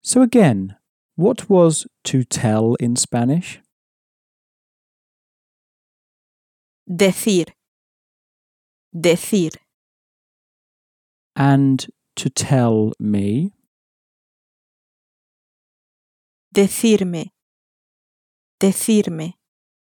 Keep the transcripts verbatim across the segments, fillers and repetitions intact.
So again, what was to tell in Spanish? Decir. Decir. And to tell me? Decirme. Decirme.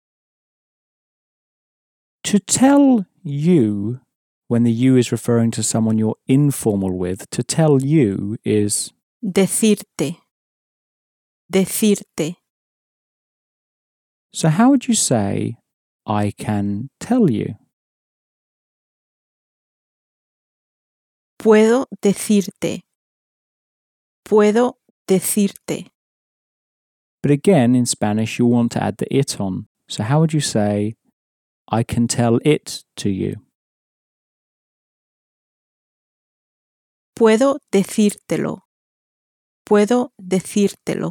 To tell you, when the you is referring to someone you're informal with, to tell you is Decirte. Decirte. So how would you say, I can tell you? Puedo decirte. Puedo decirte. But again, in Spanish, you'll want to add the it on. So how would you say, I can tell it to you? Puedo decírtelo. Puedo decírtelo.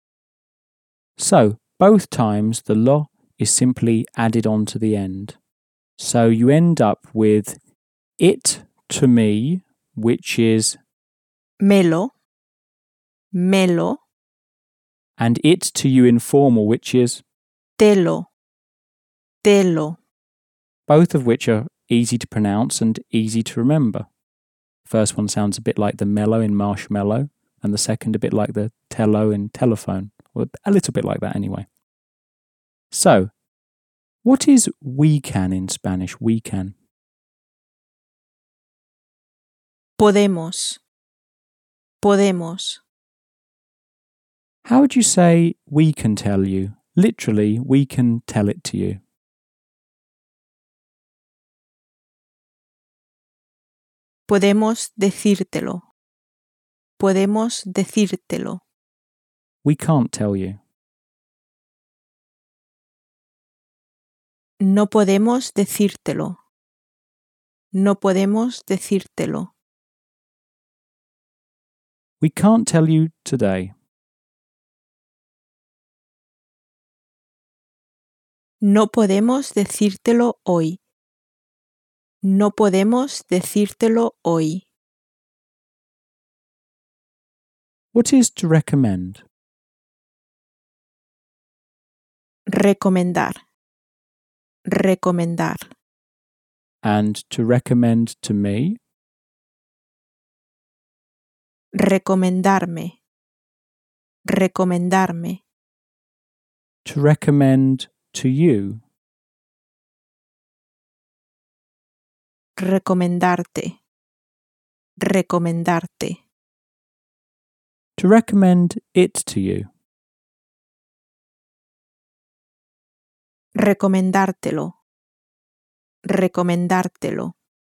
So, both times the lo is simply added on to the end. So you end up with it to me, which is Melo. Melo. and it to you informal, which is Telo. Telo. both of which are easy to pronounce and easy to remember. First one sounds a bit like the mellow in marshmallow, and the second a bit like the tello in telephone, or a little bit like that anyway. So, what is we can in Spanish? We can. Podemos. Podemos. How would you say we can tell you? Literally, we can tell it to you. Podemos decírtelo. Podemos decírtelo. We can't tell you. No podemos decírtelo. No podemos decírtelo. We can't tell you today. No podemos decírtelo hoy. No podemos decírtelo hoy. What is to recommend? Recomendar. Recomendar. And to recommend to me? Recomendarme. Recomendarme. To recommend to you? Recomendarte. Recomendarte. To recommend it to you? Recomendártelo. Recomendártelo.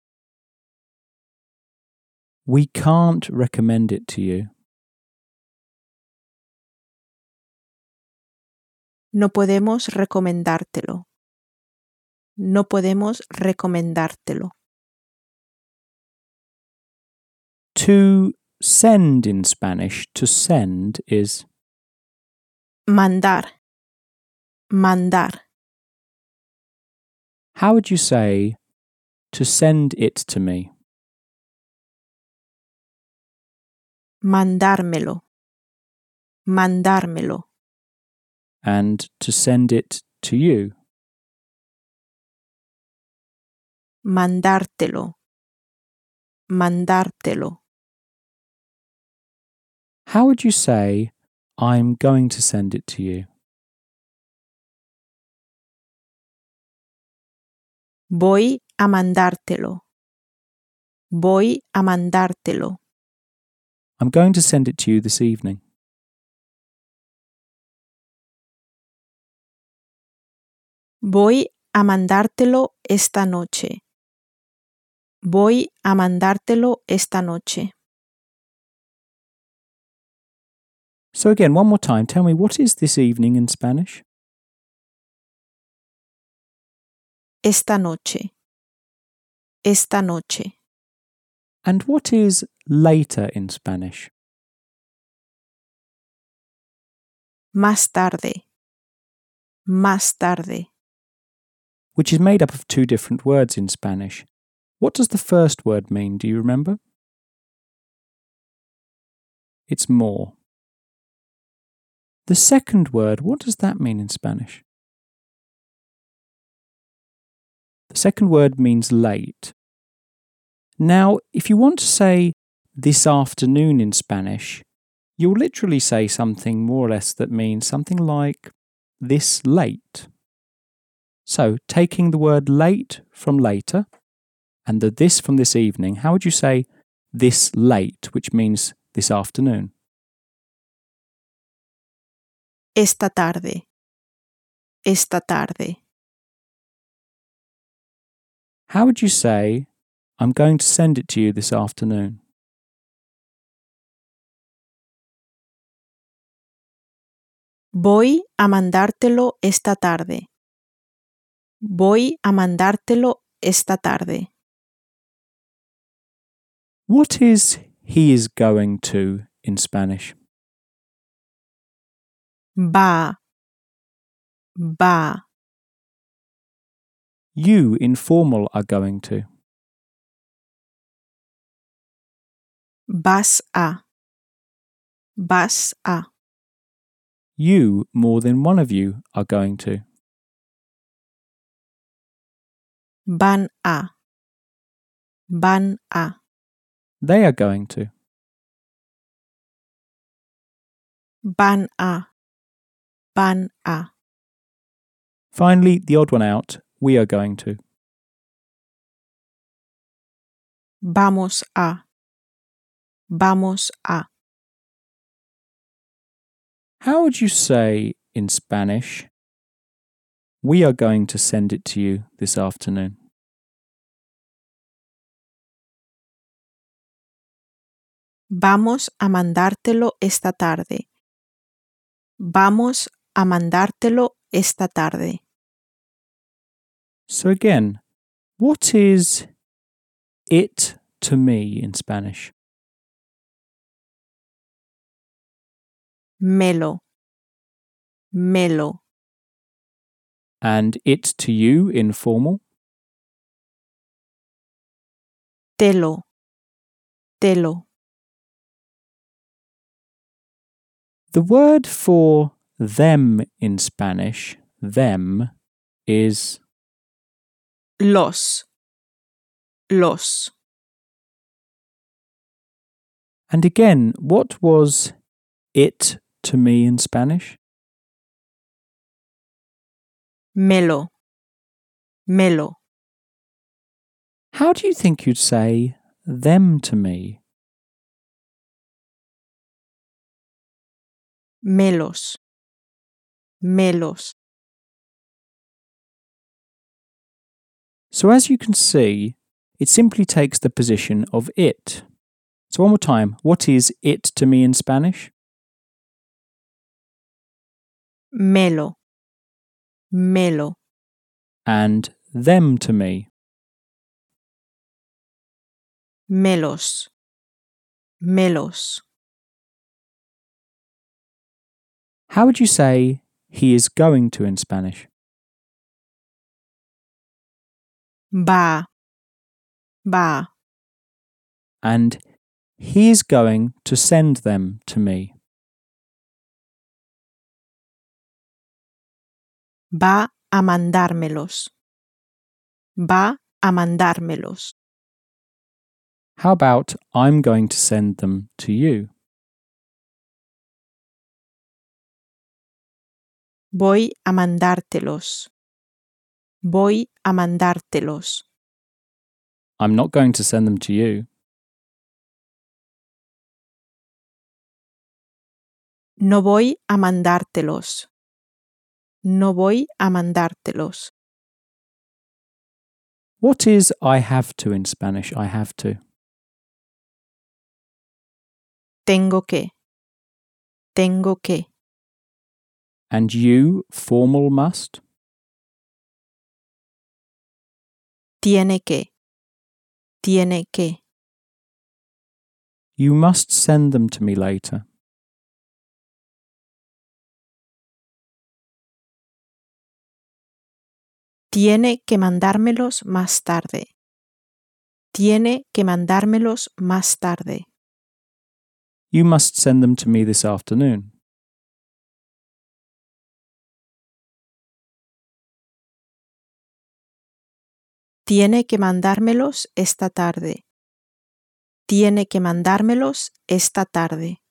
We can't recommend it to you. No podemos recomendártelo. No podemos recomendártelo. To send in Spanish, to send is Mandar. Mandar. how would you say to send it to me? Mandármelo. Mandármelo. And to send it to you? Mandártelo. Mandártelo. How would you say, I'm going to send it to you? Voy a mandártelo. Voy a mandártelo. I'm going to send it to you this evening. Voy a mandártelo esta noche. Voy a mandártelo esta noche. So again, one more time, tell me, what is this evening in Spanish? Esta noche. Esta noche. And what is later in Spanish? Más tarde. Más tarde. Which is made up of two different words in Spanish. What does the first word mean? Do you remember? It's more. The second word, what does that mean in Spanish? The second word means late. Now, if you want to say this afternoon in Spanish, you'll literally say something more or less that means something like this late. So, taking the word late from later and the this from this evening, how would you say this late, which means this afternoon? Esta tarde. Esta tarde. How would you say, I'm going to send it to you this afternoon? Voy a mandártelo esta tarde. Voy a mandártelo esta tarde. What is he is going to in Spanish? Va. Va. You, informal, are going to. Vas a. Vas a. You, more than one of you, are going to. Van a. Van a. They are going to. Van a. Van a. Finally, the odd one out, we are going to. Vamos a. Vamos a. How would you say in Spanish, we are going to send it to you this afternoon? Vamos a mandártelo esta tarde. Vamos a mandártelo esta tarde. So again, what is it to me in Spanish? Melo. Melo. And it to you in formal? Telo. Telo. The word for them in Spanish, them, is Los. Los. And again, what was it to me in Spanish? Melo. Melo. How do you think you'd say them to me? Melos. Melos. So as you can see, it simply takes the position of it. So one more time, what is it to me in Spanish? Melo. Melo. And them to me? Melos. Melos. How would you say he is going to in Spanish? Va. Va. And he is going to send them to me. Va a mandármelos. Va a mandármelos. How about I'm going to send them to you? Voy a mandártelos. Voy a mandártelos. I'm not going to send them to you. No voy a mandártelos. No voy a mandártelos. What is I have to in Spanish? I have to. Tengo que. Tengo que. And you, formal, must? Tiene que. Tiene que. You must send them to me later. Tiene que mandármelos más tarde. Tiene que mandármelos más tarde. You must send them to me this afternoon. Tiene que mandármelos esta tarde. Tiene que mandármelos esta tarde.